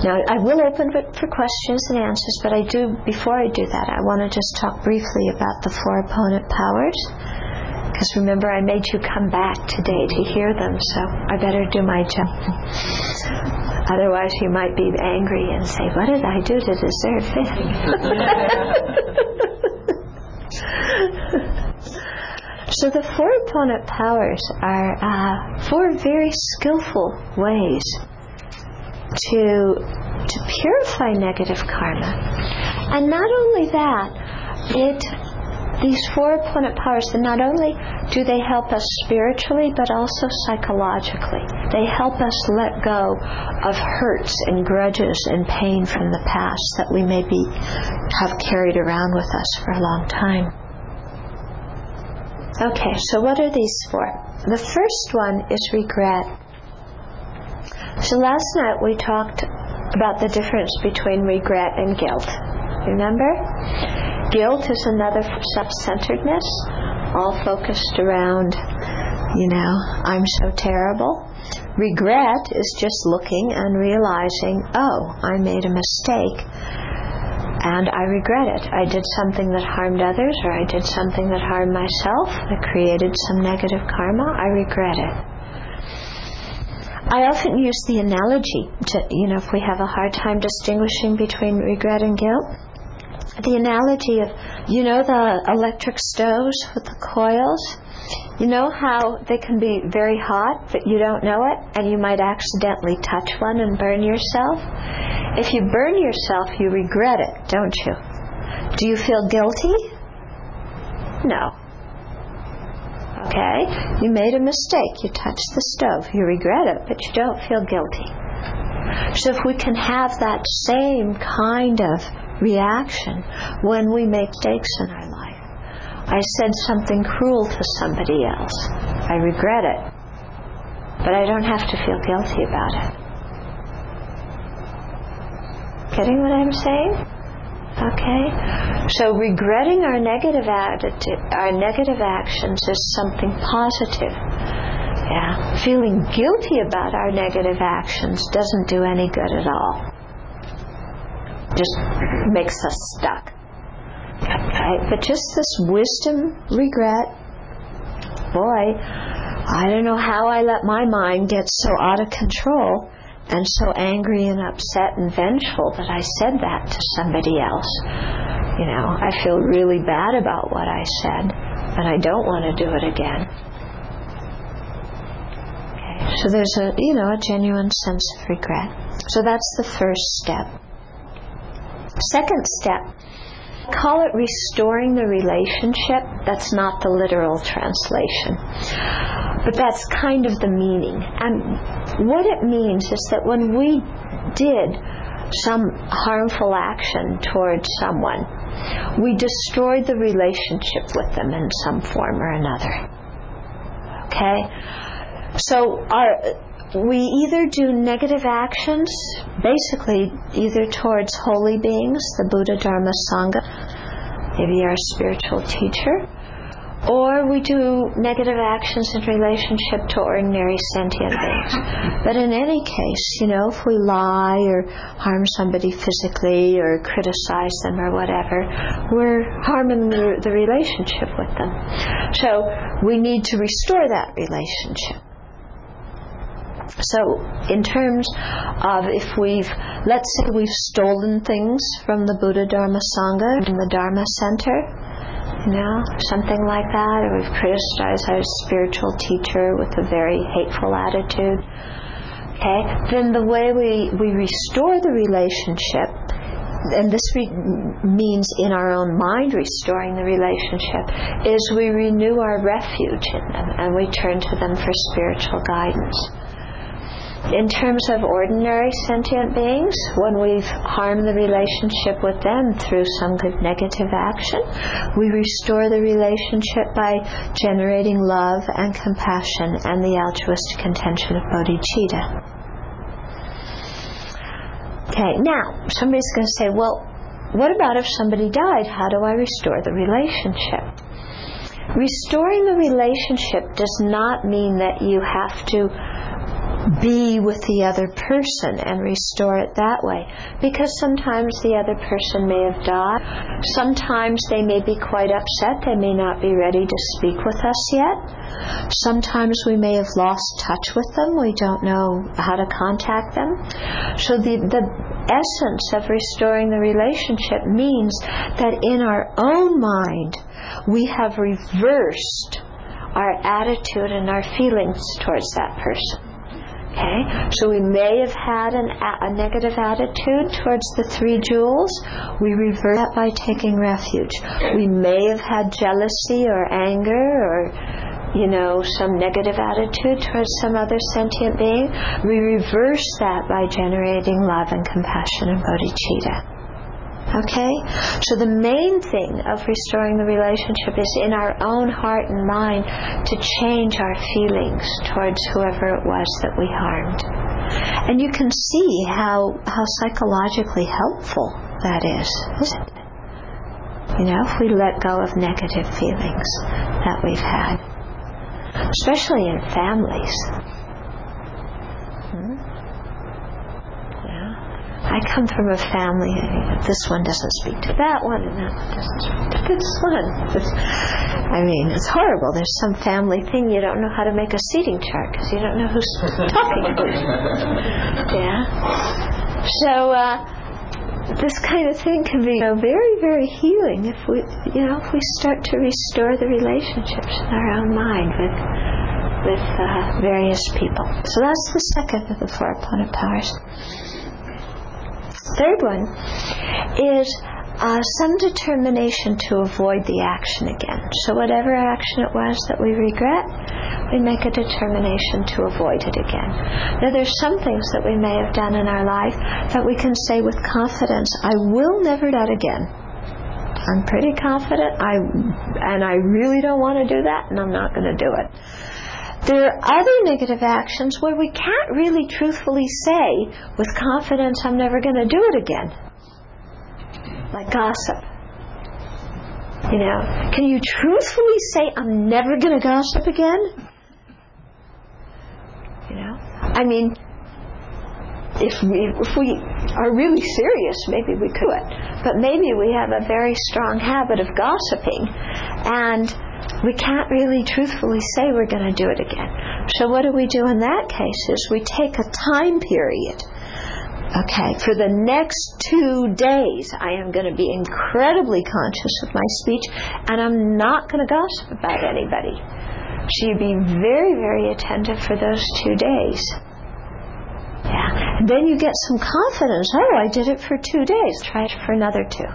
Now, I will open it for questions and answers, but before I do that, I want to just talk briefly about the 4 opponent powers. Because remember, I made you come back today to hear them, so I better do my job. Otherwise, you might be angry and say, what did I do to deserve it? So the 4 opponent powers are 4 very skillful ways to purify negative karma. And not only that, these 4 opponent powers, not only do they help us spiritually, but also psychologically. They help us let go of hurts and grudges and pain from the past that we maybe have carried around with us for a long time. Okay, so what are these 4? The first one is regret. So last night we talked about the difference between regret and guilt. Remember? Guilt is another self-centeredness, all focused around, I'm so terrible. Regret is just looking and realizing, I made a mistake and I regret it. I did something that harmed others, or I did something that harmed myself. I created some negative karma. I regret it. I often use the analogy to, if we have a hard time distinguishing between regret and guilt, the analogy of, the electric stoves with the coils? You know how they can be very hot, but you don't know it, and you might accidentally touch one and burn yourself? If you burn yourself, you regret it, don't you? Do you feel guilty? No. Okay? You made a mistake. You touched the stove. You regret it, but you don't feel guilty. So if we can have that same kind of reaction when we make mistakes in our life. I said something cruel to somebody else. I regret it. But I don't have to feel guilty about it. Getting what I'm saying? Okay? So regretting our negative actions is something positive. Yeah. Feeling guilty about our negative actions doesn't do any good at all. Just makes us stuck. Right? But just this wisdom, regret, boy, I don't know how I let my mind get so out of control and so angry and upset and vengeful that I said that to somebody else. I feel really bad about what I said, and I don't want to do it again. Okay. So there's a genuine sense of regret. So that's the first step. Second step, I call it restoring the relationship. That's not the literal translation, but that's kind of the meaning. And what it means is that when we did some harmful action towards someone, we destroyed the relationship with them in some form or another. Okay? So we either do negative actions, basically either towards holy beings, the Buddha, Dharma, Sangha, maybe our spiritual teacher, or we do negative actions in relationship to ordinary sentient beings. But in any case, if we lie or harm somebody physically or criticize them or whatever, we're harming the relationship with them. So we need to restore that relationship. So in terms of let's say we've stolen things from the Buddha, Dharma, Sangha, from the Dharma Center, something like that, or we've criticized our spiritual teacher with a very hateful attitude, okay, then the way we restore the relationship, and this means in our own mind restoring the relationship, is we renew our refuge in them and we turn to them for spiritual guidance. In terms of ordinary sentient beings, when we've harmed the relationship with them through some good negative action, we restore the relationship by generating love and compassion and the altruistic intention of bodhicitta. Okay, now, somebody's going to say, well, what about if somebody died? How do I restore the relationship? Restoring the relationship does not mean that you have to be with the other person and restore it that way. Because sometimes the other person may have died. Sometimes they may be quite upset. They may not be ready to speak with us yet. Sometimes we may have lost touch with them. We don't know how to contact them. So the essence of restoring the relationship means that in our own mind we have reversed our attitude and our feelings towards that person. Okay, so we may have had a negative attitude towards the 3 jewels. We reverse that by taking refuge. We may have had jealousy or anger or, some negative attitude towards some other sentient being. We reverse that by generating love and compassion and bodhicitta. Okay? So the main thing of restoring the relationship is in our own heart and mind to change our feelings towards whoever it was that we harmed. And you can see how psychologically helpful that is, isn't it? If we let go of negative feelings that we've had, especially in families. I come from a family, this one doesn't speak to that one, and that one doesn't speak to this one. It's horrible. There's some family thing you don't know how to make a seating chart because you don't know who's talking to you. Yeah. So this kind of thing can be very, very healing if we start to restore the relationships in our own mind with various people. So that's the second of the 4 opponent powers. Third one is some determination to avoid the action again. So whatever action it was that we regret, we make a determination to avoid it again. Now there's some things that we may have done in our life that we can say with confidence, I will never do that again. I'm pretty confident, and I really don't want to do that, and I'm not going to do it. There are other negative actions where we can't really truthfully say with confidence, I'm never going to do it again. Like gossip. Can you truthfully say, I'm never going to gossip again? If we are really serious, maybe we could. But maybe we have a very strong habit of gossiping, and we can't really truthfully say we're going to do it again. So what do we do in that case is we take a time period. Okay, for the next 2 days, I am going to be incredibly conscious of my speech, and I'm not going to gossip about anybody. So you be very, very attentive for those 2 days. Yeah, and then you get some confidence. Oh, I did it for 2 days. Try it for another 2.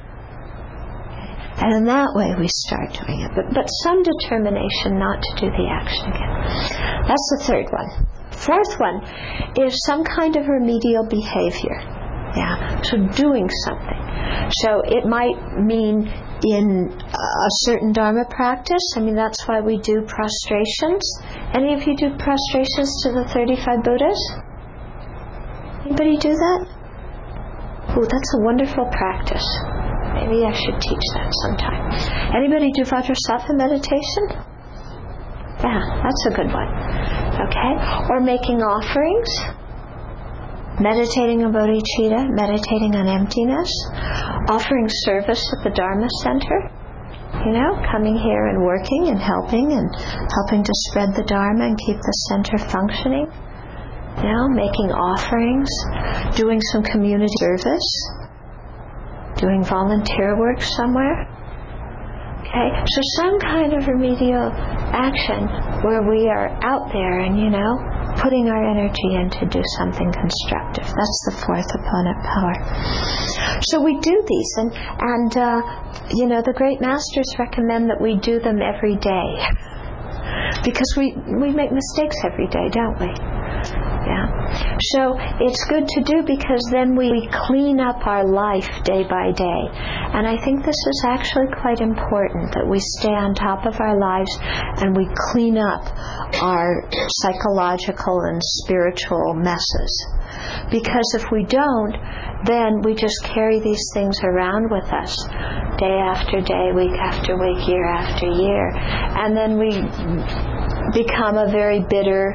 And in that way we start doing it. But some determination not to do the action again. That's the third one. Fourth one is some kind of remedial behavior. Yeah, so doing something. So it might mean in a certain Dharma practice. That's why we do prostrations. Any of you do prostrations to the 35 Buddhas? Anybody do that? Oh, that's a wonderful practice. Maybe I should teach that sometime. Anybody do Vajrasattva meditation? Yeah, that's a good one. Okay? Or making offerings. Meditating on bodhicitta. Meditating on emptiness. Offering service at the Dharma Center. Coming here and working and helping to spread the Dharma and keep the center functioning. Making offerings. Doing some community service. Doing volunteer work somewhere. Okay, so some kind of remedial action where we are out there and, putting our energy in to do something constructive. That's the 4th opponent power. So we do these, and the great masters recommend that we do them every day. Because we make mistakes every day, don't we? Yeah. So it's good to do because then we clean up our life day by day. And I think this is actually quite important, that we stay on top of our lives and we clean up our psychological and spiritual messes. Because if we don't, then we just carry these things around with us day after day, week after week, year after year. And then we become a very bitter,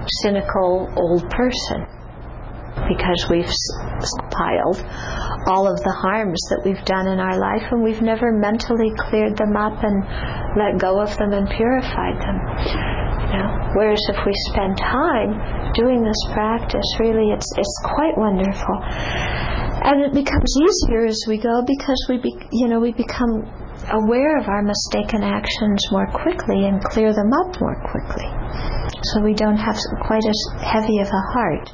cynical old person, because we've piled all of the harms that we've done in our life, and we've never mentally cleared them up and let go of them and purified them. Whereas if we spend time doing this practice, really it's quite wonderful, and it becomes easier as we go, because we become aware of our mistaken actions more quickly and clear them up more quickly, so we don't have quite as heavy of a heart.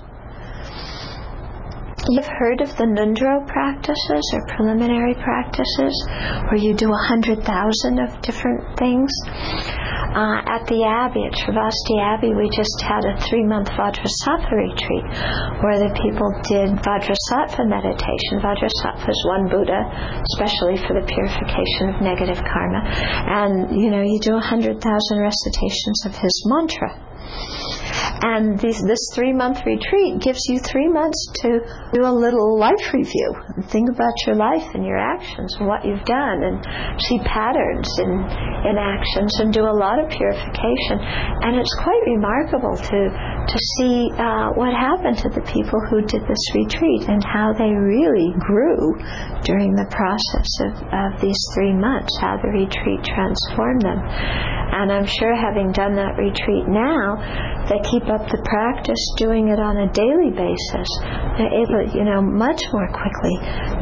You've heard of the Nundro practices, or preliminary practices, where you do 100,000 of different things. At the Abbey, at Sravasti Abbey, we just had a 3-month Vajrasattva retreat where the people did Vajrasattva meditation. Vajrasattva is one Buddha, especially for the purification of negative karma. And, you do 100,000 recitations of his mantra. And this 3-month retreat gives you 3 months to do a little life review and think about your life and your actions and what you've done, and see patterns in actions, and do a lot of purification. And it's quite remarkable to see what happened to the people who did this retreat, and how they really grew during the process of these 3 months, how the retreat transformed them. And I'm sure, having done that retreat now, they keep up the practice, doing it on a daily basis. They're able, much more quickly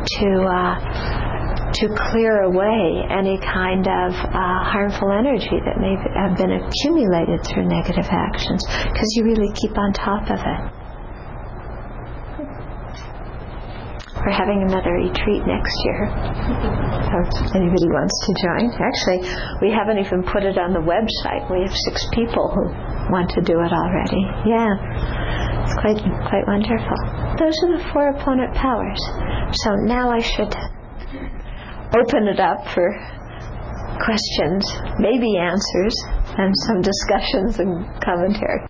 to clear away any kind of harmful energy that may have been accumulated through negative actions, because you really keep on top of it. We're having another retreat next year. If anybody wants to join. Actually, we haven't even put it on the website. We have 6 people who want to do it already. Yeah, it's quite wonderful. Those are the 4 opponent powers. So now I should open it up for questions, maybe answers, and some discussions and commentary.